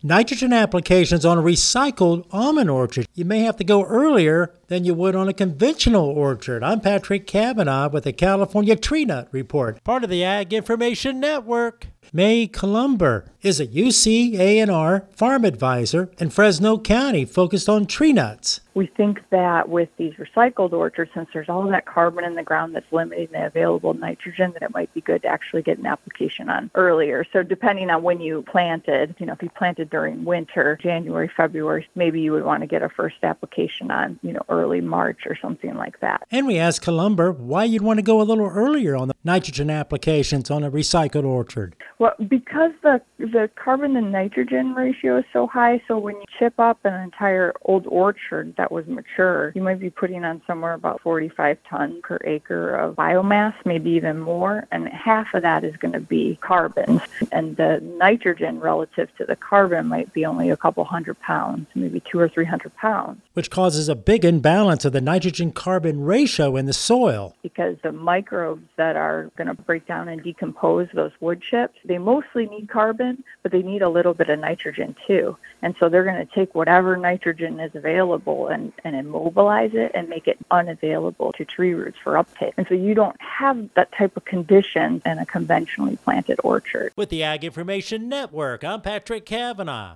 nitrogen applications on a recycled almond orchard. You may have to go earlier than you would on a conventional orchard. I'm Patrick Cavanaugh with the California Tree Nut Report, part of the Ag Information Network. May Columber is a UC farm advisor in Fresno County focused on tree nuts. We think that with these recycled orchards, since there's all that carbon in the ground that's limiting the available nitrogen, that it might be good to actually get an application on earlier. So depending on when you planted, if you planted during winter, January, February, maybe you would want to get a first application on, early March or something like that. And we asked Columber why you'd want to go a little earlier on the nitrogen applications on a recycled orchard. Well, because the carbon to nitrogen ratio is so high, so when you chip up an entire old orchard that was mature, you might be putting on somewhere about 45 tons per acre of biomass, maybe even more, and half of that is going to be carbon. And the nitrogen relative to the carbon might be only a couple hundred pounds, maybe 200 or 300 pounds. Which causes a big imbalance of the nitrogen-carbon ratio in the soil. Because the microbes that are going to break down and decompose those wood chips, they mostly need carbon, but they need a little bit of nitrogen too. And so they're going to take whatever nitrogen is available and immobilize it and make it unavailable to tree roots for uptake. And so you don't have that type of condition in a conventionally planted orchard. With the Ag Information Network, I'm Patrick Cavanaugh.